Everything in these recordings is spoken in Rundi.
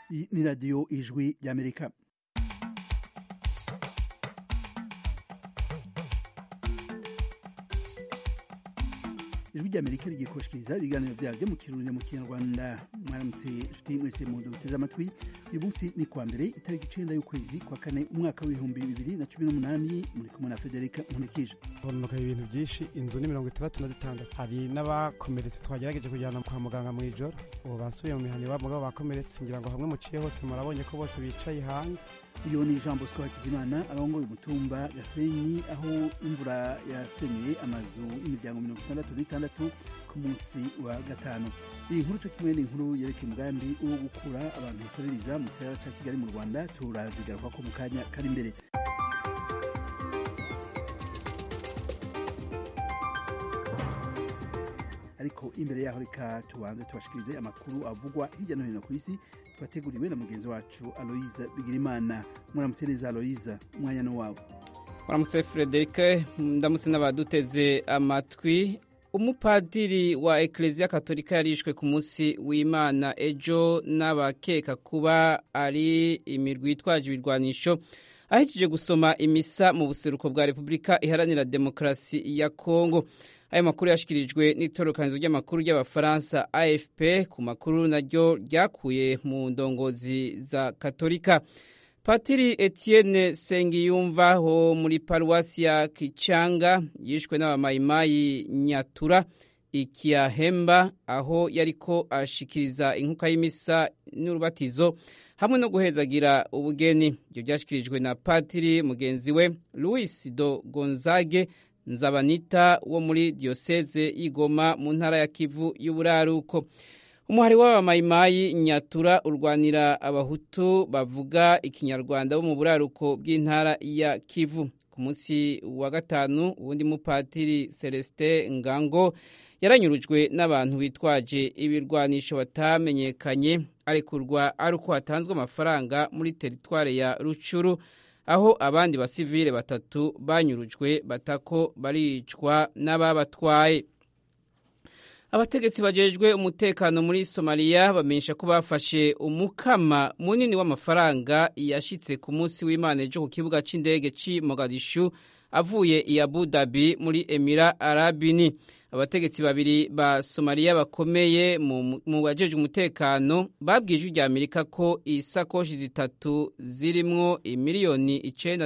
Iyi ni radiyo ijwi ry'Amerika. Ijwi ry'Amerika rigiye kubashikiriza ibiganiro vyaryo mu Kirundi mu Kinyarwanda. Mwaramutse nshuti mwese muduteze amatwi. Uyu munsi ni kwa mbere itariki 9 y'ukwezi kwa kane umwaka w'ibihumbi 2018 muri kumwe na Federica Nkulikije. Honoka ibintu byinshi, inzu ni 66 hari n'abakomeretse twagerageje kujyana kwa muganga mu ijoro. Ubu basubiye mu mihani wabo mugabo bakomeretse ngira ngo hamwe muciye hose murabonye ko bose bicaye hanze. Iyo ni Jean Bosco Hakizimana arongoye umutumba Gasenyi aho imvura yasenyeye amazu imiryango 66 ku munsi wa gatanu. Iyi nkuru cyo kimwe n'inkuru yerekeye umugambi wo gukura abantu basabiriza mu gisagara ca Kigali mu Rwanda turazigaruka ko mu kanya kari imbere. Ariko imbere yaho reka tubanze tubashikirize amakuru avugwa hirya no hino ku isi twateguriwe na mugenzi wacu Aloise Bigirimana. Muramutse neza Aloise, umwanya no wabo. Muramutse Frederic, ndamutse n'abaduteze amatwi. Umupadiri wa Ecclesia Katolika yarishwe ku munsi w'Imana ejo n'abakeka kuba ari imirwi yitwaje ibirwanisho ahejeje gusoma imisa mu buseruko bwa Repubulika Iharanira Demokarasi ya Kongo. Ayo makuru yashikirijwe n'itorokanizo ry'amakuru y'Abafaransa AFP ku makuru naryo ryakuye mu ndongozi za Katolika. Patiri Etienne Sengiyumva ho muri paruwasi ya Kichanga yishwe n'abamayimayi Nyatura Ikiahemba aho yariko ashikiriza inkuka y'imisa n'urubatizo hamwe no guhezagira ubugeni. Ibyo byashikirijwe na Patiri mugenzi we Luis do Gonzague Nzabanita wo muri diocese y'Igoma mu ntara ya Kivu y'Uburaruko. Umuhari w'abamayimayi Nyatura urwanira abahutu bavuga ikinyarwanda bo mu buraruko bw'intara ya Kivu. Ku munsi wa gatanu uwundi mupatiri Celestin Ngango yaranyurujwe n'abantu bitwaje ibirwanisho batamenyekanye arekurwa ari uko hatanzwe amafaranga muri teritware ya Rucuru aho abandi basivile batatu banyurujwe batako baricwa n'ababatwaye. Abategetsi bajejwe umutekano muri Somalia bamenyesha ko bafashe umukama munini w'amafaranga yashitse ku munsi w'Imana ejo ku kibuga c'indege ci Mogadishu avuye i Abu Dhabi muri Emira Arabini. Abategetsi babiri ba Somalia bakomeye mu bajejwe umutekano babwije rya Amerika ko isakoshi zitatu zirimwo imiliyoni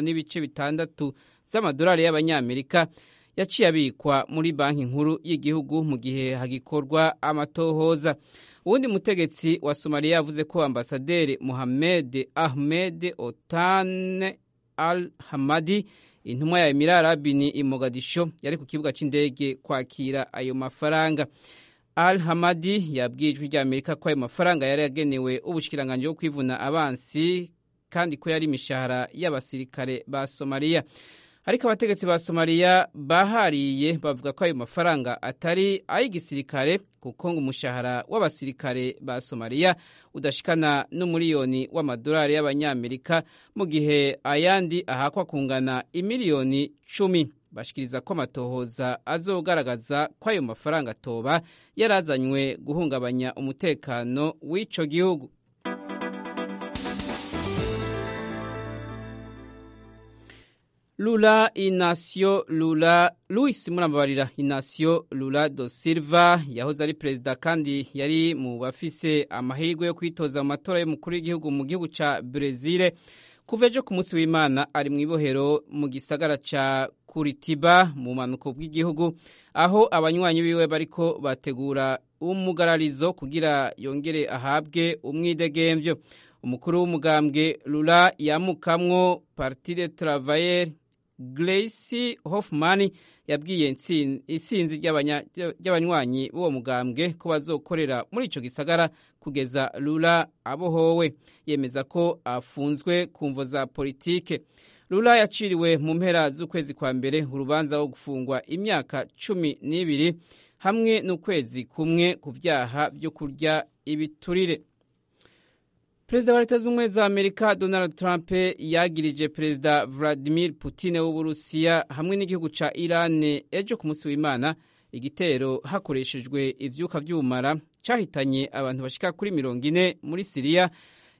9.6 z'amadolari y'abanyamerika yaciye abikwa muri banki nkuru y'igihugu mu gihe hagikorwa amatohoza. Uwundi mutegetsi wa Somalia yavuze ko ambasaderi Mohamed Ahmed Otan Al-Hamadi intumwa ya Emira Arabini i Mogadisho yari ku kibuga c'indege kwakira ayo mafaranga. Al-Hamadi yabwijwe rya Amerika ko ayo mafaranga yari yagenewe ubushikiranganje bwo kwivuna abansi kandi ko yari imishahara y'abasirikare ba Somalia. Ariko abategetsi ba Somalia bahariye bavuga ko ayo mafaranga atari ay'igisirikare kuko ngo umushahara w'abasirikare ba Somalia udashikana n'umiliyoni w'amadolari y'abanyamerika mu gihe ayandi ahakwa kungana imiliyoni 10. Bashikiriza ko amatohoza azogaragaza ko ayo mafaranga toba yarazanywe guhungabanya umutekano w'ico gihugu. Luis Murambabarira Inacio Lula do Silva yahoze ari perezida kandi yari mu bafise amahirwe yo kwitoza mu matora y'umukuru w'igihugu mu gihugu ca Brazil. Kuva ejo ku munsi w'Imana ari mu ibohero mu gisagara ca Curitiba mu manuko bw'igihugu aho abanywanyi biwe bariko bategura umugararizo kugira yongere ahabwe umwidegemvyo. Umukuru w'umugambwe Lula yamukamwo Parti des Travailleurs Gleisi Hoffmann yabwiye isinzi ry'abanywanyi b'uwo mugambwe ko bazokorera muri ico gisagara kugeza Lula abohowe. Yemeza ko afunzwe ku mvo za politike. Lula yaciriwe mu mpera z'ukwezi kwa mbere urubanza wo gufungwa imyaka 12 hamwe n'ukwezi kumwe ku vyaha vyo kurya ibiturire. Perezida wa Leta Zunze za Amerika Donald Trump yagirije Perezida Vladimir Putin w'Uburusiya hamwe n'igihugu ca Iran ejo ku munsi w'Imana igitero hakoreshejwe ivyuka vy'ubumara cahitanye abantu bashika kuri 40 muri Syria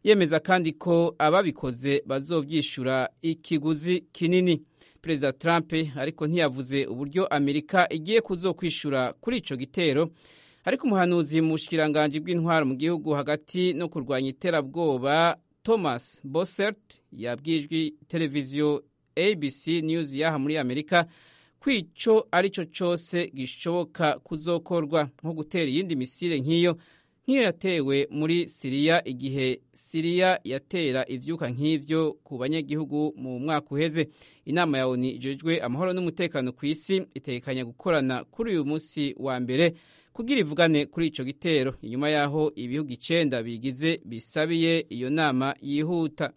yemeza kandi ko ababikoze bazovyishura ikiguzi kinini. Perezida Trump ariko ntiyavuze uburyo Amerika igiye kuzokwishura kuri ico gitero, ariko umuhanuzi mu bushikiranganje bw'intwaro mu gihugu hagati no kurwanya iterabwoba Thomas Bossert yabwijwe televiziyo ABC News yaha muri Amerika kwico arico cose gishoboka kuzokorwa, nko gutera iyindi misile nk'iyo yatewe muri Siriya igihe Siriya yatera ivyuka nk'ivyo ku banyagihugu mu mwaka uheze. Inama ya ONU ijejwe amahoro n'umutekano ku isi itekanya gukorana kuri uyu munsi wa mbere kugira ivugane kuri ico gitero, inyuma yaho ibihugu 9 bigize bisabiye iyo nama yihuta.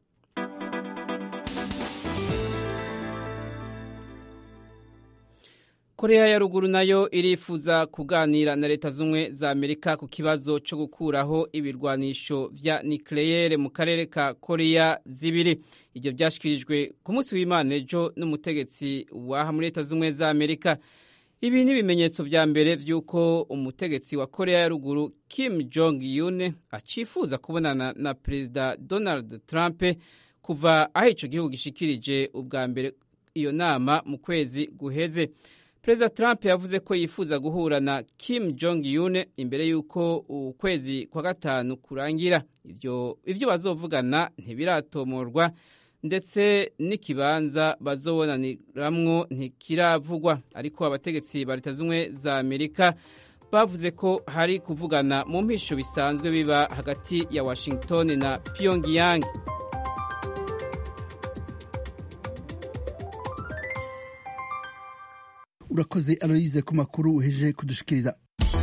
Korea ya ruguru nayo irifuza kuganira na leta zumwe za Amerika ku kibazo cyo gukuraho ibirwanisho vya nucleaire mu karere ka Korea zibiri. Ibyo byashikirijwe ku munsi w'Imana ejo n'umutegetsi wa muri leta zumwe za Amerika. Ibi ni ibimenyetso vya mbere vy'uko umutegetsi wa Korea ya ruguru Kim Jong-un acifuza kubonana na Perezida Donald Trump kuva aho ico gihugu gishikirije ubwa mbere iyo nama mu kwezi guheze. Perezida Trump yavuze ko yifuza guhura na Kim Jong-un imbere y'uko ukwezi kwa gatanu kurangira. Ivyo bazovugana ntibiratomorwa, ndetse n'ikibanza bazobonaniramwo ntikiravugwa, ariko abategetsi ba leta zumwe za Amerika bavuze ko hari kuvugana mu mpisho bisanzwe biba hagati ya Washington na Pyongyang. Urakoze Aloise ku makuru uheje kudushikiriza.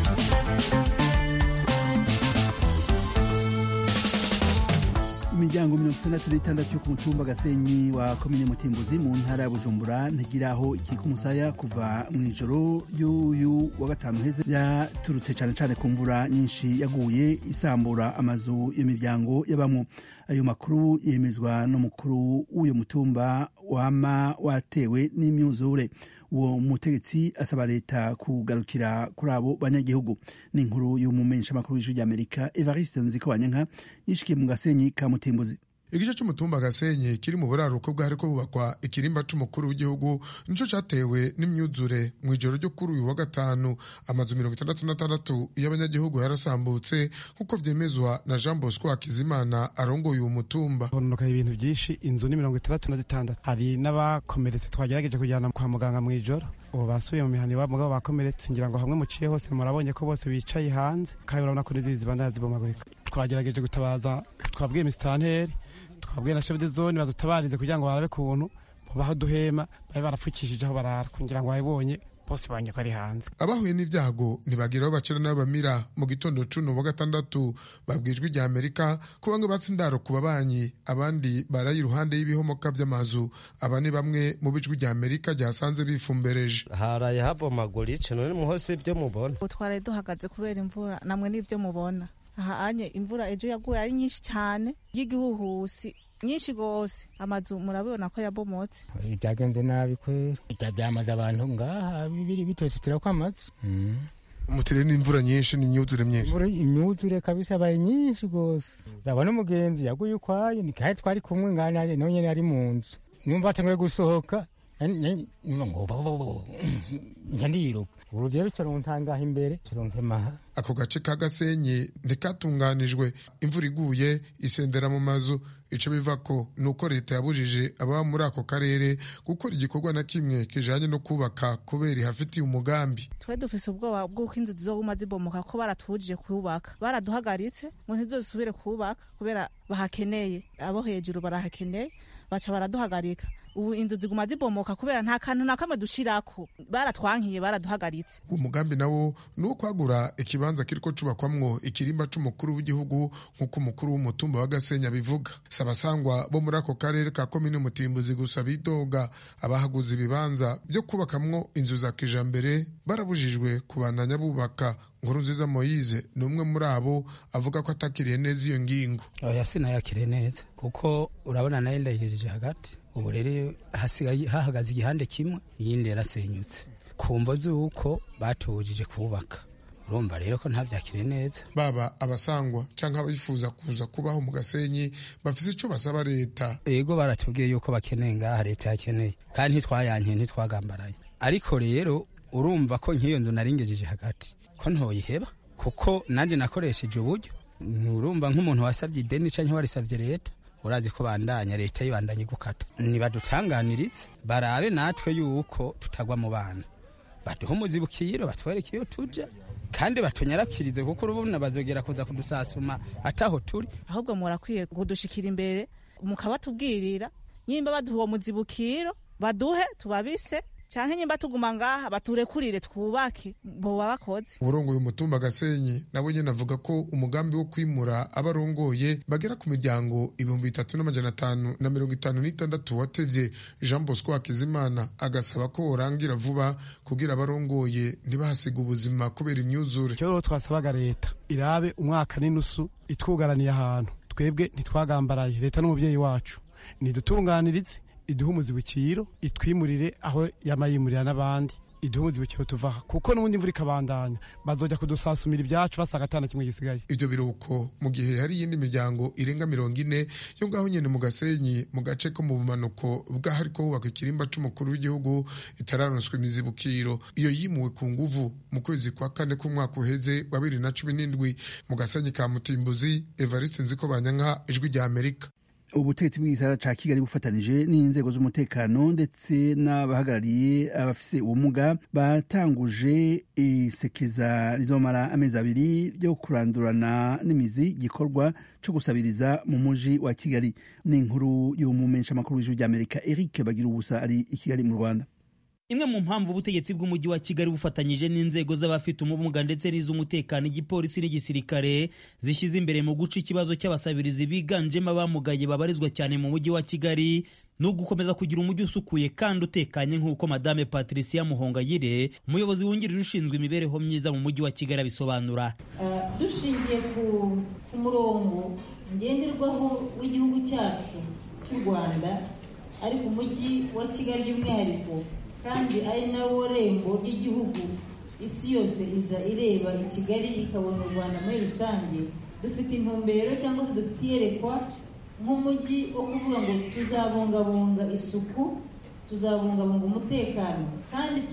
Imiryango 66 yo ku mutumba Gasenyi wa komine Mutimbuzi mu ntara ya Bujumbura ntigiraho ikika umusaya kuva mu ijoro y'uyu wa gatanu heze, yaturutse cyane ku mvura nyinshi yaguye isambura amazu y'imiryango y'abamwe. Ayo makuru yemezwa n'umukuru w'uyo mutumba wama watewe n'imyuzure. Uwo mutegetsi asaba leta kugarukira kuri abo banyagihugu. Ni inkuru y'umumenyesha makuru w'ijwi ry'Amerika Evariste Nzikobanyanka yishikiye mu Gasenyi ka Mutimbuzi. Igice cy'umutumba Gasenyi kiri mu buraruko bwariko bubakwa ikirimba c'umukuru w'igihugu nico catewe n'imyuzure mu ijoro ryo kuri uyu wa gatanu. Amazu 66 y'abanyagihugu yarasambutse nkuko vyemezwa na Jean Bosco Hakizimana arongoye uyu mutumba. Honoka ibintu byinshi, inzu ni 66, hari n'abakomeretse twagerageje kujyana kwa muganga mu ijoro. Ubu basubiye mu mihani wabo mugabo bakomeretse, ngira ngo hamwe muciye hose murabonye ko bose bicaye hanze kandi urabona ko nizizi bandana zibomagurika. Twagerageje gutabaza, twabwiye Mr. twabwiye na chef de zone badutabarize kugira ngo barabe kuntu baho duhema bari barapfukishije aho barara kugira ngo bayibonye bose banje ko ari hanze. Abahuye n'ivyago ntibagira aho bacira n'abamira. Mu gitondo cuno wa gatandatu babwijwe rya Amerika ko bamwe batsindaro ku babanyi, abandi barayi iruhande y'ibihomoka vy'amazu. Abane bamwe mu bijwi rya Amerika ryasanze bifumbereje. Haraye habomagurice none muhose ibyo mubona. Utware duhagaze kubera imvura, namwe n'ivyo mubona. Aha anye imvura ejo yaguye ari nyinshi cyane y'igihuhusi nyinshi gose, amazu murabona ko yabomotse. Byagenze nabi kwera, byamaze abantu ngaha bibiri bitositira kwa amazu. Umutere n'imvura nyinshi n'imyuzure myinshi. Imyuzure kabisa baye nyinshi gose. Ndabona umugenzi yaguye ukwaye, ni kahe twari kumwe ngana none ari mu nzu. Numva atangiye gusohoka ngo urugero cyaruntangaho imbere kironkemaha. Ako gace ka Gasenyi ntikatunganijwe. Imvura iguye isendera mu mazu. Ico bivako nuko leta yabujije ababa muri ako karere gukora igikorwa na kimwe kijanye no kubaka kubera hafitiye umugambi. Twe dufise ubwoba bw'uko inzu zizoguma zibomoka ko baratubujije kubaka, baraduhagaritse ngo ntizosubire kubaka kubera bahakeneye, abo hejuru barahakeneye baca baraduhagarika. Ubu inzu ziguma zibomoka kubera nta kantu na kamwe dushirako, baratwankiye baraduhagaritse. Umugambi nawo nuwo kwagura ikibanza kiriko cubakwamwo ikirimba c'umukuru w'igihugu nkuko umukuru w'umutumba wa Gasenyi bivuga. Sabasangwa bo muri ako karere ka komine Mutimbuzi gusa bidoga abahaguze ibibanza byo kubakamwo inzu za kijambere barabujijwe kubandanya bubaka. Nkurunziza Moise ni umwe muri abo avuga ko atakiriye neza iyo ngingo. Oya sinayakiriye neza kuko urabona nayo ndayihejeje hagati, ubu rero hasigaye hahagaze igihande kimwe iyindi yarasenyutse kumva z'uko batubujije kubaka. urumva rero ko ntavyakire neza. Baba abasangwa canke abifuza kuza kubaho mu Gasenyi bafise ico basaba leta. Ego baratubwiye yuko bakeneye ngaha leta yakeneye kandi ntitwayankiye ntitwagambaraye, ariko rero urumva ko nk'iyo nzu naringejeje hagati ko ntoyiheba kuko nanje nakoresheje uburyo. Urumva nk'umuntu wasavye ideni canke warisavye leta urazi ko bandanya leta yibandanye gukata. Nibadutanganiritse barabe natwe yuko tutagwa mu bana, baduhe umuzibukiro batwereke iyo tuja kandi batunyarakirize kuko urubona bazogera kuza kudusasuma ataho turi. Ahubwo murakwiye kudushikira imbere mukabatubwirira nyimba baduha uwo muzibukiro baduhe tubabise canke nyimba tuguma ngaha baturekurire twubake boba bakoze. Uburongoye umutumba Gasenyi nabo nyene avuga ko umugambi wo kwimura abarongoye bagera ku miryango 3556 watevye. Jean Bosco Hakizimana agasaba ko orangira vuba kugira abarongoye ntibahasiga ubuzima kubera imyuzure. Cyo twasabaga leta irabe umwaka n'inusu itwugaraniye ahantu twebwe ntitwagambaraye. Leta n'umuvyeyi wacu nidutunganirize iduhe umuzibukiro itwimurire aho yamayimurira n'abandi, iduhe umuzibukiro tuvaha kuko n'ubundi imvura ikabandanya bazojya kudusasumira ibyacu basaga atana kimwe gisigaye. Ivyo biruko mu gihe hari iyindi miryango irenga 40 yo ngaho nyene mu Gasenyi mu gace ko mu bumanuko bw'ahariko hubaka ikirimba c'umukuru w'igihugu itararonswe imizibukiro. Iyo yimuwe ku nguvu mu kwezi kwa kane k'umwaka uheze wa 2017 mu Gasenyi ka Mutimbuzi. Evariste Nzikobanyanka, Ijwi rya Amerika. Ubutegetsi bw'Igisagara ca Kigali bufatanije n'inzego z'umutekano ndetse n'abahagarariye abafise ubumuga batanguje isekeza rizomara amezi 2 ryo kurandurana n'imizi gikorwa co gusabiriza mu muji wa Kigali. N'inkuru y'umumenyesha makuru w'Ijwi rya Amerika Eric Bagirubusa ari i Kigali mu Rwanda. Imwe mu mpamvu ubutegetsi bw'umujyi wa Kigali bufatanyije n'inzego z'abafite ubumuga ndetse n'iz'umutekano, igipolisi n'igisirikare zishyize imbere mu guca ikibazo cy'abasabirizi biganjemo abamugaye babarizwa cyane mu mujyi wa Kigali no gukomeza kugira umujyi usukuye kandi utekanye nk'uko Madame Patricia Muhongayire, umuyobozi wungirije ushinzwe imibereho myiza mu mujyi wa Kigali abisobanura. Dushingiye ku murongo ngenderwaho w'igihugu cyacu cy'u Rwanda, ariko umujyi wa Kigali by'umwihariko kandi ari nawo rembo ry'igihugu, isi yose iza ireba i Kigali ikabona u Rwanda muri rusange. Dufite intumbero cyangwa se dufite iyerekwa nk'umujyi wo kuvuga ngo tuzabungabunga isuku, tuzabungabunga umutekano kandi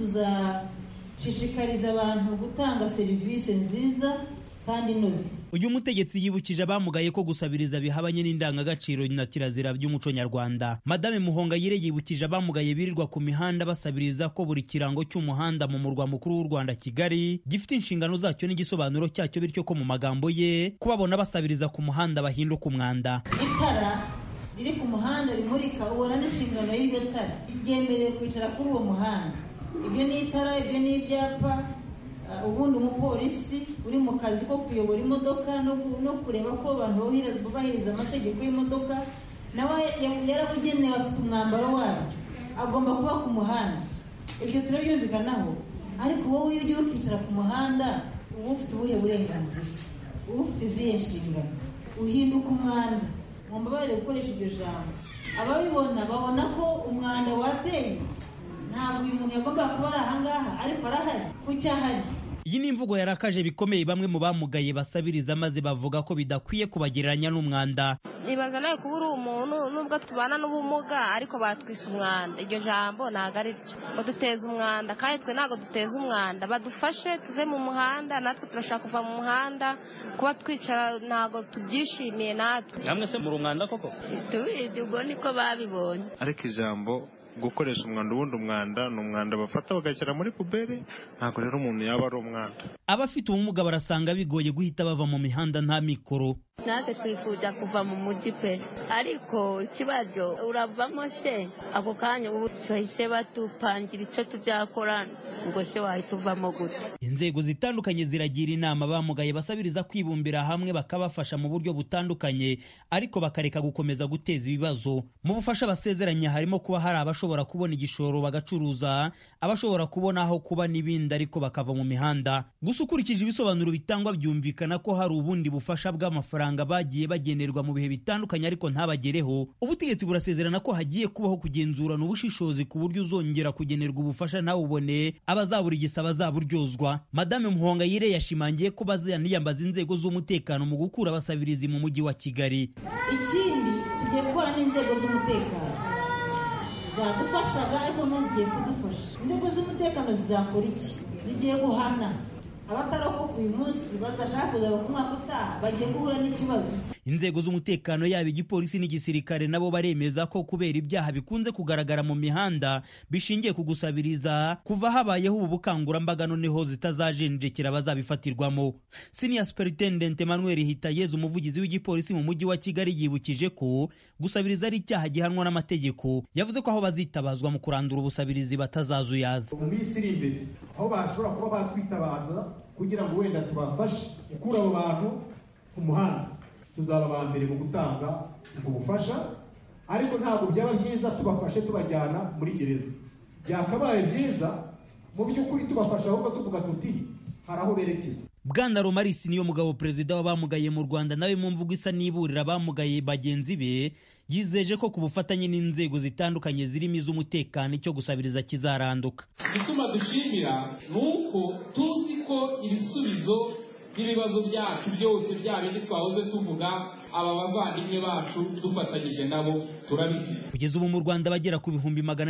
tuzashishikariza abantu gutanga serivisi nziza kandi inoze. Uyu mutegetsi yibukije abamugaye ko gusabiriza bihabanye n'indangagaciro na kirazira by'umuco nyarwanda. Madame Muhongayire yibukije abamugaye birirwa ku mihanda basabiriza ko buri kirango cy'umuhanda mu murwa mukuru w'u Rwanda Kigali gifite inshingano zacyo n'igisobanuro cyacyo, bityo ko mu magambo ye kubabona basabiriza ku muhanda bahinduka umwanda. Itara riri ku muhanda rimurika ubona n'inshingano y'iryo tara ryemerewe kwicara kuri uwo muhanda. Ibyo ni itara, ibyo ni ibyapa. Ubundi umupolisi uri mu kazi ko kuyobora imodoka no kureba ko abantu bubahiriza amategeko y'imodoka nawe yarabugenewe, afite umwambaro wayo, agomba kuba ku muhanda. Ibyo turabyumvikanaho, ariko wowe iyo ugiye ukicara ku muhanda uba ufite ubuhe burenganzira, uba ufite izihe nshingano? Uhinduka umwanda. Mumbabarire gukoresha iryo jambo. Ababibona babona ko umwanda wateye. Ntabwo uyu muntu yagomba kuba ari ahangaha, ariko arahari ku cyahari. Iyi ni imvugo yarakaje bikomeye bamwe mu bamugaye basabiriza, maze bavuga ko bidakwiye kubagereranya n'umwanda. Nibaza nawe kuba uri umuntu nubwo tubana n'ubumuga ariko batwise umwanda. Iryo jambo ntabwo ari ryo, ngo duteze umwanda kandi twe ntabwo duteze umwanda. Badufashe tuve mu muhanda, natwe turashaka kuva mu muhanda. Kuba twicara ntabwo tubyishimiye natwe. Namwe se muri umwanda koko? Tubizi, ubwo niko babibonye. Ariko ijambo gukoresha umwanda, ubundi umwanda ni umwanda bafata bagashyira muri puberi, ntabwo rero umuntu yaba ari umwanda. Abafite ubumuga barasanga bigoye guhita bava mu mihanda nta mikoro. Natwe twifuza kuva mu mujyi pe, ariko ikibazo uravamo se ako kanya ubu bahise batupangira icyo tubyakorana, ubwo se wahita uvamo gute? Inzego zitandukanye ziragira inama bamugaye basabiriza kwibumbira hamwe bakabafasha mu buryo butandukanye, ariko bakareka gukomeza guteza ibibazo. Mu bufasha basezeranya harimo kuba hari abashobora kubona igishoro bagacuruza, abashobora kubona aho kuba n'ibindi, ariko bakava mu mihanda. Gusa ukurikije ibisobanuro bitangwa byumvikana ko hari ubundi bufasha bw'amafaranga bagiye bagenerwa mu bihe bitandukanye ariko ntabagereho. Ubutegetsi burasezerana ko hagiye kubaho kugenzurana ubushishozi ku buryo uzongera kugenerwa ubufasha ntawubone, abazabura igisaba bazaburyozwa. Madame Muhongayire yashimangiye ko bazaniyambaza inzego z'umutekano mu gukura abasabirizi mu mujyi wa Kigali. Ikindi tugiye gukora n'inzego z'umutekano zadufashaga ariko zigiye kudufasha. Inzego z'umutekano zizakora iki? Zigiye guhana abatarakoka uyu munsi bazashaka kuzaba ku mwaka utaha, bagiye guhura n'ikibazo. Inzego z'umutekano yaba igipolisi n'igisirikare nabo baremeza ko kubera ibyaha bikunze kugaragara mu mihanda bishingiye ku gusabiriza kuva habayeho ubu bukangurambaga noneho zitazajenjekera bazabifatirwamo. Senior Superintendent Emmanuel Hitayezu, umuvugizi w'igipolisi mu mujyi wa Kigali, yibukije ko gusabiriza ari icyaha gihanwa n'amategeko. Yavuze ko aho bazitabazwa mu kurandura ubusabirizi batazazuyaza. Mu minsi iri imbere aho bashobora kuba batwitabaza kugira ngo wenda tubafashe gukura abo bantu ku muhanda, tuzaba aba mbere mu gutanga ubufasha, ariko ntabwo byaba byiza tubafashe tubajyana muri gereza. Byakabaye byiza mu by'ukuri tubafasha ahubwo tuvuga tuti hari aho berekeza. Bwana Romarisi niyo mugabo perezida w'abamugaye mu Rwanda, nawe mu mvugo isa n'iburira abamugaye bagenzi be, yizeje ko ku bufatanye n'inzego zitandukanye zirimo iz'umutekano icyo gusabiriza kizaranduka. Bituma dushimira nuko tuzi ko ibisubizo by'ibibazo byacu byose byabindi twahoze tuvuga aba bavandimwe bacu dufatanyije nabo turabifite. Kugeza ubu mu Rwanda bagera ku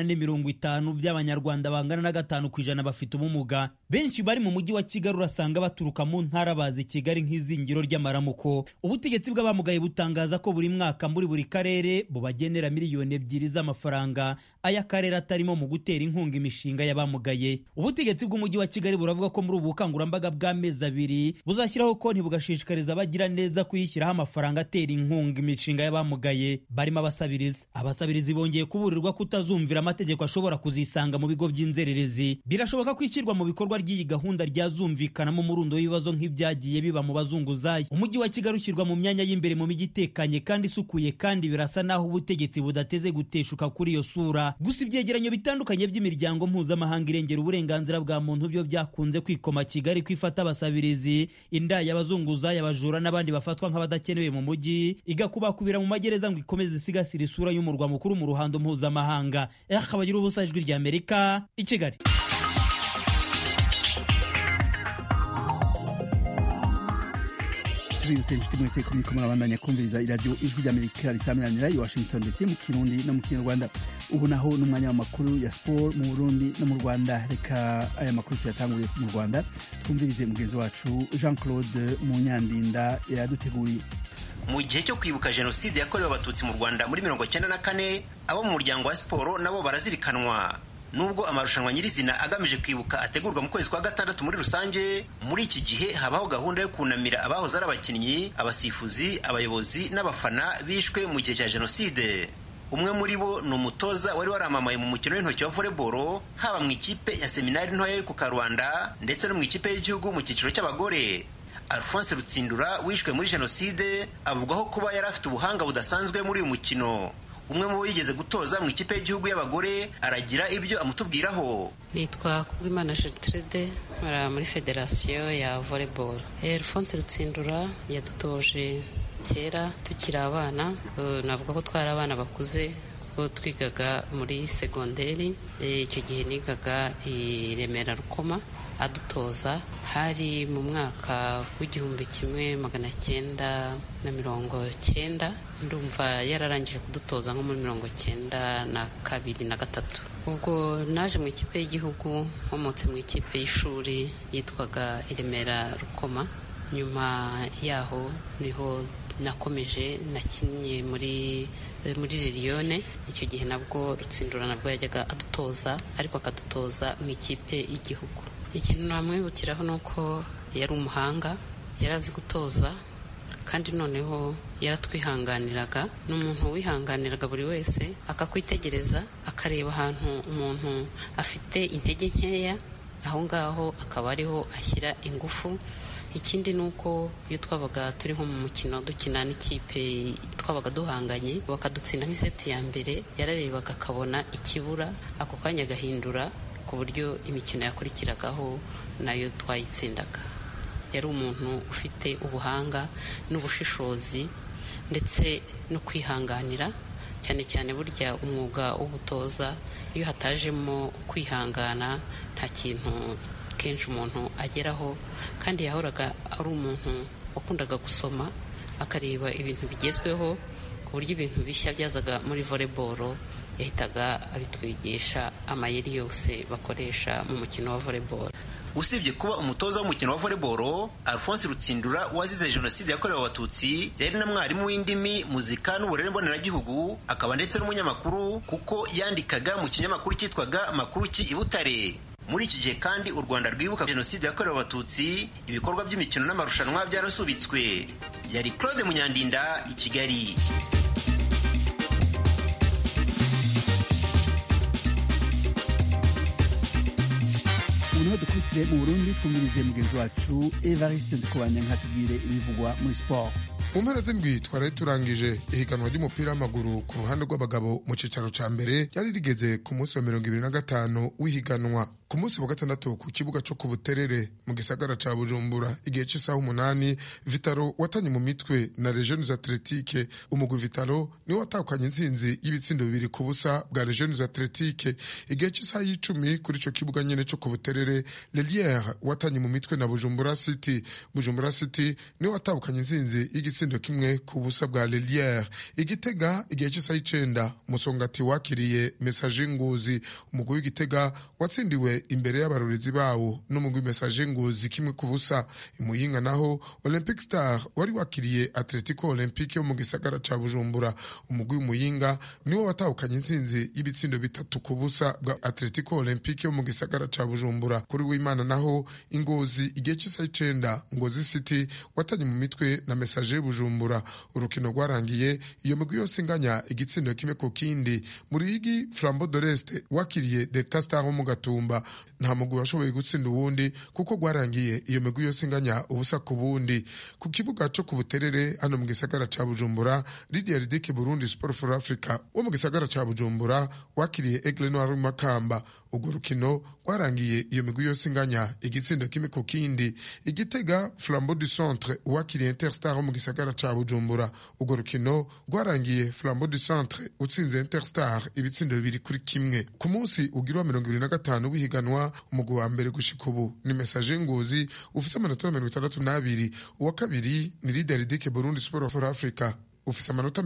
450 by'abanyarwanda bangana na 5% bafite ubumuga. Benshi bari mu mujyi wa Kigali urasanga baturuka mu ntara bazi Kigali nk'izingiro ry'amaramuko. Ubutegetsi bw'abamugaye butangaza ko buri mwaka muri buri karere bubagenera miliyoni 2 z'amafaranga ay'akarere atarimo mu gutera inkunga imishinga y'abamugaye. Ubutegetsi bw'umujyi wa Kigali buravuga ko muri ubu bukangurambaga bw'amezi 2 buzashyiraho konti bugashishikariza abagira neza kuyishyiraho amafaranga atera inkunga imishinga y'abamugaye barimo abasabirizi bongeye kuburirwa kutazumvira amategeko ashobora kuzisanga mu bigo by'inzererezi. Birashoboka ko ishyirwa mu bikorwa ry'iyi gahunda ryazumvikanamo umurundo w'ibibazo nk'ibyagiye biba mu bazunguzayi. Umujyi wa Kigali ushyirwa mu myanya y'imbere mu mijyi itekanye kandi isukuye, kandi birasa naho ubutegetsi budateze guteshuka kuri iyo sura. Gusa ibyegeranyo bitandukanye by'imiryango mpuzamahanga irengera uburenganzira bwa muntu byo byakunze kwikoma Kigali kwifata abasabirizi, indaya, abazunguzayi, abajura n'abandi bafatwa nk'abadakenewe mu mujyi, igakubakubira mu magereza ngo ikomeze isigasira isura y'umurwa mukuru mu ruhando mpuzamahanga. Akabagira ubusa, Ijwi ry'Amerika, i Kigali. tubibutse inshuti mwese ko muriko murabandanya kumviriza iradiyo Ijwi ry'Amerika risaminanira i Washington DC mu Kirundi no mu Kinyarwanda. Ubu naho n'umwanya w'amakuru ya sport mu Burundi no mu Rwanda. Reka aya makuru tuyatanguye mu Rwanda, twumvirize mugenzi wacu Jean Claude Munyandinda yaduteguriye. Mu gihe cyo kwibuka jenoside yakorewe abatutsi mu Rwanda muri 1994, abo mu muryango wa siporo nabo barazirikanwa. Nubwo amarushanwa nyirizina agamije kwibuka ategurwa mu kwezi kwa gatandatu muri rusange, muri iki gihe habaho gahunda yo kunamira abahoze ari abakinnyi, abasifuzi, abayobozi n'abafana bishwe mu gihe cya jenoside. Umwe muri bo ni umutoza wari waramamaye mu mukino w'intoki wa volleyball, haba mu ikipe ya seminari ntoya yo ku Karubanda ndetse no mu ikipe y'igihugu mu cyiciro cy'abagore. Alphonse Rutsindura wishwe muri jenoside avugwaho kuba yari afite ubuhanga budasanzwe muri uyu mukino. Umwe mu bo yigeze gutoza mu ikipe y'igihugu y'abagore aragira ibyo amutubwiraho. Nitwa Kubwimana Gertrude, muri federasiyo ya volleyball. Alphonse Rutsindura yadutoje kera tukiri abana, navuga ko twari abana bakuze, ko twigaga muri segonderi. Icyo gihe nigaga i Remera Rukoma. Adutoza hari mu mwaka w'1990, ndumva yararangije kudutoza nko muri 1992 na 3. Ubwo naje mu ikipe y'igihugu, nkomotse mu ikipe y'ishuri yitwaga Remera Rukoma. Nyuma yaho niho nakomeje nakinnye muri Lilione. Icyo gihe nabwo Rutsindura nabwo yajyaga adutoza, ariko akadutoza mu ikipe y'igihugu. Ikintu namwibukiraho ni uko yari umuhanga, yari azi gutoza, kandi noneho yaratwihanganiraga. Ni umuntu wihanganiraga buri wese, akakwitegereza, akareba ahantu umuntu afite intege nkeya, aho ngaho akaba ariho ashyira ingufu. Ikindi ni uko iyo twabaga turi nko mu mukino dukina n'ikipe twabaga duhanganye, bakadutsinda nk'iseti ya mbere, yararebaga akabona ikibura, ako kanya agahindura ku buryo imikino yakurikiragaho nayo twayitsindaga. Yari umuntu ufite ubuhanga n'ubushishozi ndetse no kwihanganira, cyane cyane burya umwuga w'ubutoza iyo hatajemo kwihangana nta kintu kenshi umuntu ageraho, kandi yahoraga ari umuntu wakundaga gusoma akareba ibintu bigezweho, ku buryo ibintu bishya byazaga muri volleyball yahitaga abitwigisha amayeri yose bakoresha mu mukino wa volleyball. Usibye kuba umutoza w'umukino wa volleyball, Alphonse Rutsindura wazize jenoside yakorewe abatutsi yari na mwarimu w'indimi, muzika n'uburere mboneragihugu, akaba ndetse n'umunyamakuru kuko yandikaga mu kinyamakuru cyitwaga Makuruki i Butare. Muri iki gihe kandi u Rwanda rwibuka jenoside yakorewe abatutsi, ibikorwa by'imikino n'amarushanwa byarasubitswe. Yari Claude Munyandinda i Kigali. ubu dukurikire mu Burundi twumvirize mugenzi wacu Evariste Nzikubanya nkatubwire ibivugwa muri sport. Mu mpera z'indwi twari turangije ihiganwa ry'umupira w'amaguru ku ruhande rw'abagabo mu cicaro ca mbere ryari rigeze ku munsi wa 25 w'ihiganwa. Ku munsi wa gatandatu ku kibuga co ku Buterere mu gisagara ca Bujumbura igihe c'isaha 8 Vitaro watanye mu mitwe na Jeunes Athletiques. Umugwi Vitaro niwo watakanye intsinzi y'ibitsindo 2-0 bwa Jeunes Athletiques. Igihe c'isaha 10 kuri ico kibuga nyene co ku Buterere Lelière watanye mu mitwe na Bujumbura City. Bujumbura City niwo watakanye intsinzi y'igitsindo 1-0 bwa Lelière. Igitega igihe c'isaha 9 Musongati wakiriye Messager Ngozi. Umugwi w'Igitega watsindiwe imbere y'abarorezi bawo n'umugwi Messager Ngozi 1-0. Imuyinga naho Olympic Star wari wakiriye Atletico Olympique yo mu gisagara ca Bujumbura. Umugwi w'Imuyinga niwo watahukanye intsinzi y'ibitsindo 3-0 bwa Atletico Olympique yo mu gisagara ca Bujumbura. Kuri w'Imana naho Ingozi igihe c'isaha 9 Ngozi City watanye mu mitwe na Messager Bujumbura. Urukino rwarangiye iyo migwi yose inganya igitsindo 1-0. Muri igi Flambeau de l'Est wakiriye Delta Star mu Gatumba. Nta mugwi washoboye gutsinda uwundi kuko rwarangiye iyo migwi yose inganya ubusa ku bundi. Ku kibuga co ku Buterere hano mu gisagara ca Bujumbura, Lydia Ridike Burundi Sport for Africa wo mu gisagara ca Bujumbura wakiriye Aigle Noir Makamba. Urwo rukino rwarangiye iyo migwi yose inganya igitsindo 1-0. Igitega Flambeau du Centre wakiriye Interstar wo mu gisagara ca Bujumbura. Urwo rukino rwarangiye Flambeau du Centre utsinze Interstar ibitsindo 2-1. Ku munsi ugirwa 25 w'ihiganwa umugwi wa mbere gushika ubu ni Messager Ngozi ufise amanota 62. Uwa kabiri ni Lydia Ridike Burundi Sport for Africa ufise amanota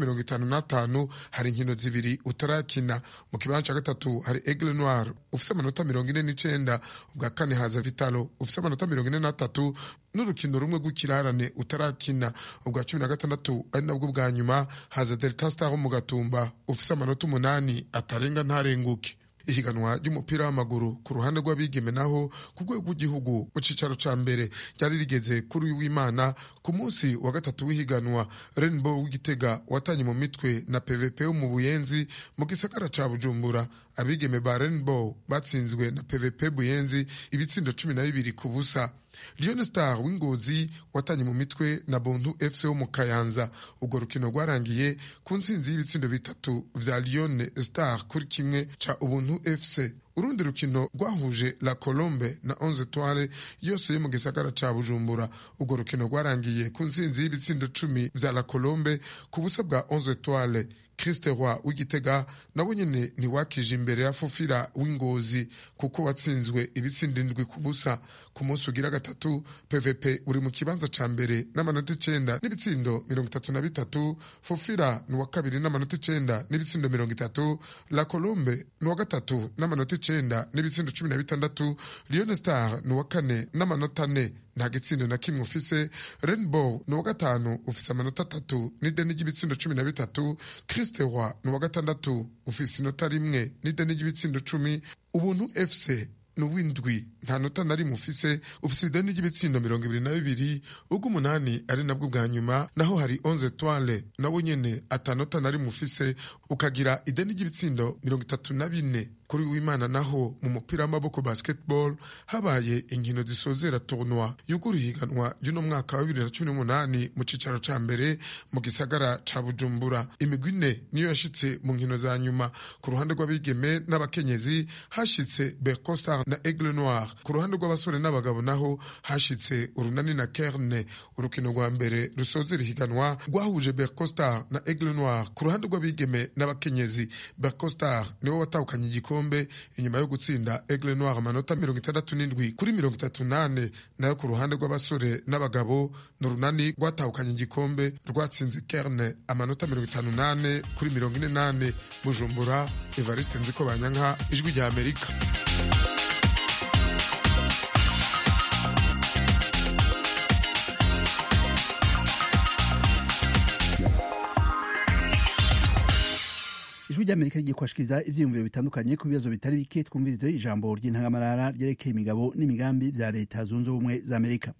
55. Hari inkino zibiri utarakina. Mu kibanza ca gatatu hari Aigle Noir ufise amanota 49. Ubwa kane haza Vitalo ufise amanota 43 n'urukino rumwe rw'ikirarane utarakina. Ubwa 16 ari nabwo bwa nyuma haza Delta Star mu Gatumba ufise amanota 8 atarenga ntarenguke. Ihiganwa ry'umupira w'amaguru ku ruhande rw'abigeme naho ku rwego rw'igihugu mu cicaro ca mbere ryari rigeze kuri w'Imana ku munsi wa gatatu w'ihiganwa. Rainbow w'Igitega watanye mu mitwe na PVP yo mu Buyenzi mu gisagara ca Bujumbura. Abigeme ba Rainbow batsinzwe na PVP Buyenzi ibitsindo 12-0. Lion Star w'Ingozi watanye mu mitwe na Bontu FC wo mu Kayanza. Urwo rukino rwarangiye ku ntsinzi y'ibitsindo 3 vya Lion Star kuri 1 ca Ubuntu FC. Urundi rukino rwahuje La Colombe na 11 Etoiles yose yo mu gisagara ca Bujumbura. Urwo rukino rwarangiye ku ntsinzi y'ibitsindo 10 vya La Colombe ku busa bwa 11 Etoiles. Christe Roy w'Igitega nabo nyene ntiwakije imbere ya Fufira w'Ingozi kuko watsinzwe ibitsindo 7-0. Ku munsi ugira gatatu PVP uri mu kibanza ca mbere n'amanota 9 n'ibitsindo 33. Fufira ni wa kabiri n'amanota 9 n'ibitsindo 30. La Colombe ni wa gatatu n'amanota 9 n'ibitsindo 16. Lion Star ni wa kane n'amanota 4 nta gitsindo na kimwe ufise. Rainbow ni wa gatanu ufise amanota 3 n'ideni ry'ibitsindo 13. Christe Roy ni wa gatandatu ufise inota 1 n'ideni ry'ibitsindo 10. Ubuntu FC n'uwindwi nta nota nari mufise ufise ideni ry'ibitsindo 22. Ubwo 8 ari nabwo bwa nyuma naho hari 11 Etoiles nabo nyene atanota nari mufise ukagira ideni ry'ibitsindo 34. kuri w'Imana naho mu mupira w'amaboko basketball habaye inkino zisozera tournoi yuguru higanwa y'uno mwaka wa 2018 mu cicaro ca mbere mu gisagara ca Bujumbura. Imigwi ine niyo yashitse mu nkino za nyuma. Ku ruhande rw'abigeme n'abakenyezi hashitse Bercostar na Aigle Noir. Ku ruhande rw'abasore n'abagabo naho hashitse Urunani na Kerne. Urukino rwa mbere rusozera higanwa rwahuje Bercostar na Aigle Noir. Ku ruhande rw'abigeme n'abakenyezi Bercostar niwe watahukanye igikombe inyuma yo gutsinda Aigle Noir amanota 67 kuri 38. Nayo ku ruhande rw'abasore n'abagabo n'Urunani rwatahukanye igikombe rwatsinze Kerne amanota 58 kuri 48. Bujumbura, Evariste Nzikobanyanka, Ijwi rya Amerika. Ijwi rya Amerika rigiye kwashikiriza ivyiyumviro bitandukanye ku bibazo bitari bike. Twumvirize ijambo ry'intangamarara ryerekeye imigabo n'imigambi vya Leta Zunze Ubumwe za Amerika.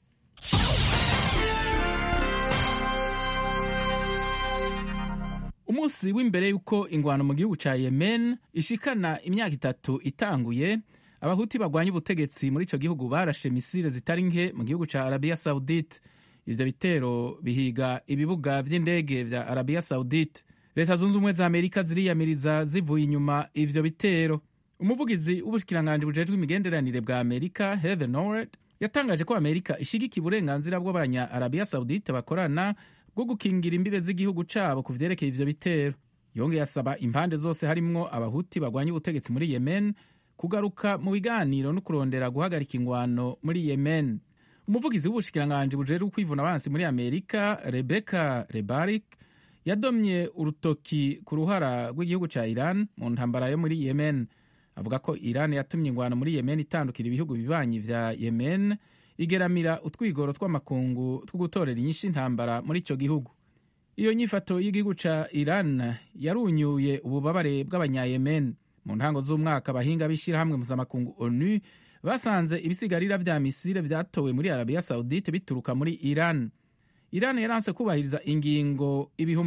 Umunsi w'imbere yuko ingwano mu gihugu ca Yemen ishikana imyaka 3 itanguye, abahuti bagwanya ubutegetsi muri ico gihugu barashe misile zitari nke mu gihugu ca Arabia Saudite. Ivyo bitero bihiga ibibuga vy'indege vya Arabia Saudite. Leta Zunze Ubumwe za Amerika ziriyamiriza zivuye inyuma ivyo bitero. Umuvugizi w'ubushikiranganje bujejwe imigenderanire bwa Amerika, Heather Nauert, yatangaje ko Amerika ishigikiye uburenganzira bw'abanya Arabia Saudite bakorana bwo gukingira imbibe z'igihugu cabo ku vyerekeye ivyo bitero. Yongeye asaba impande zose harimwo abahuti bagwanya ubutegetsi muri Yemen kugaruka mu biganiro no kurondera guhagarika ingwano muri Yemen. Umuvugizi w'ubushikiranganje bujejwe kwivuna abansi muri Amerika, Rebecca Rebarик, yadomye urutoki ku ruhara rw'igihugu ca Iran mu ntambara yo muri Yemen. Avuga ko Iran yatumye ingwano muri Yemen itandukira ibihugu bibanyi vya Yemen, igeramira utwigoro tw'amakungu two gutorera inyishu intambara muri ico gihugu. Iyo nyifato y'igihugu ca Iran yarunyuye ububabare bw'abanyayemen. Mu ntango z'umwaka abahinga b'ishirahamwe mpuzamakungu ONU basanze ibisigarira vya misile vyatowe muri Arabia Saudite bituruka muri Iran. Iran yaranse kubahiriza ingingo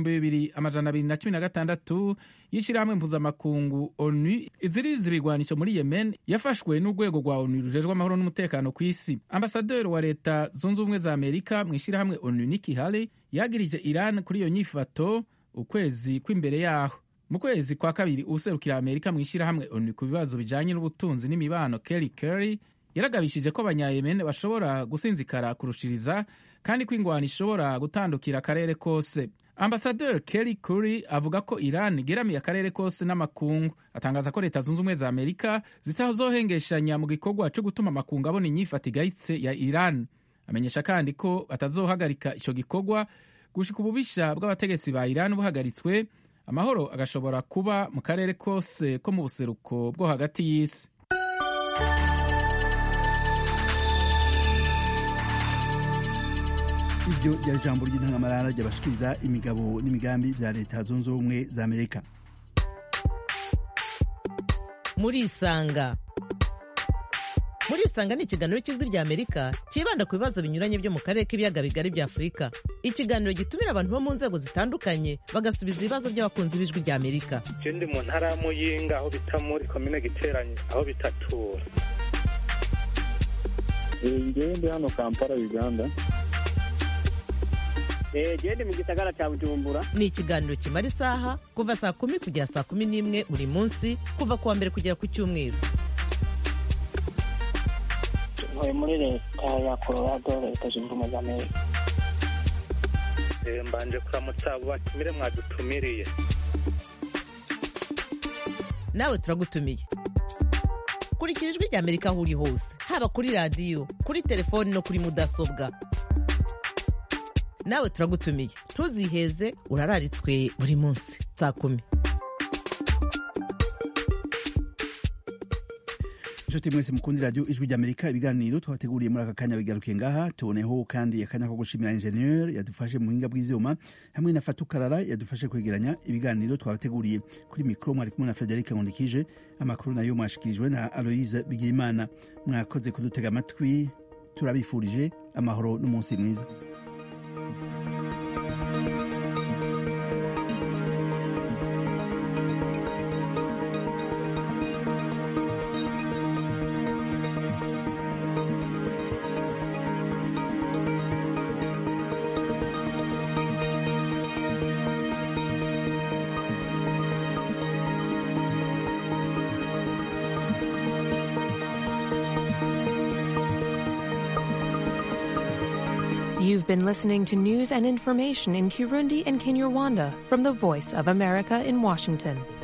2216 y'ishirahamwe mpuzamakungu ONU iziririza ibigwanisho muri Yemen yafashwe n'urwego rwa ONU rujejwe amahoro n'umutekano ku isi. Ambasaderi wa Leta Zunze Ubumwe za Amerika mu ishirahamwe ONU Nikki Haley yagirije Iran kuri iyo nyifato ukwezi kw'imbere yaho. Mu kwezi kwa kabiri userukira Amerika mu ishirahamwe ONU ku bibazo bijanye n'ubutunzi n'imibano Kelly Curry yaragabishije ko abanyayemen bashobora gusinzikara kurushiriza kandi ko ingwano ishobora gutandukira akarere kose. Ambasaderi Kelly Curry avuga ko Iran igeramiye akarere kose n'amakungu. Atangaza ko Leta Zunze Ubumwe za Amerika zitazohengeshanya mu gikorwa cyo gutuma amakungu abona inyifata igayitse ya Iran. Amenyesha kandi ko batazohagarika ico gikorwa gushika ububisha bw'abategetsi ba Iran buhagaritswe, amahoro agashobora kuba mu karere kose ko mu buseruko bwo hagati y'isi. Iryo ryari ijambo ry'intangamarara ry'abashikiriza imigabo n'imigambi vya Leta Zunze Ubumwe za Amerika. Murisanga ni ikiganiro cy'ijwi rya Amerika kibanda ku bibazo binyuranye byo mu karere k'ibiyaga bigari bya Afurika. Ikiganiro gitumira abantu bo mu nzego zitandukanye bagasubiza ibibazo by'abakunzi b'ijwi rya Amerika. Je ndi mu ntara ya Muyinga aho bita muri komine Giteranyi aho bitatura. Ngewe ndi hano Kampala, Uganda. Ndi mu gisagara cya Bujumbura. Ni ikiganiro kimara isaha kuva saa 10 kugera saa 11 buri munsi kuva kuwa mbere kugera ku cyumweru. Ntuye muri Leta ya Colorado, Leta Zunze Ubumwe za Amerika. Mbanje kuramutsa abo batumire mwadutumiriye. Nawe turagutumiye. Kurikira ijwi rya Amerika aho uri hose, haba kuri radio, kuri telefoni no kuri mudasobwa. Nawe turagutumiye. Ntuziheze, urararitswe buri munsi saa 10. Nshuti mwese mukundi radio ijwi rya Amerika, ibiganiro twabateguriye muri aka kanya bigarukiye ngaha. Tuboneho kandi akanya ko gushimira ingenieur yadufashe mu buhinga bw'ivyuma hamwe na Fatukarara yadufashe kwegeranya ibiganiro twabateguriye. Kuri mikro mwari kumwe na Frederic Ngondikije, amakuru nayo mwashikirijwe na Aloise Bigimana. Mwakoze kudutega amatwi, turabifurije amahoro n'umunsi mwiza. You've been listening to news and information in Kirundi and Kinyarwanda from the Voice of America in Washington.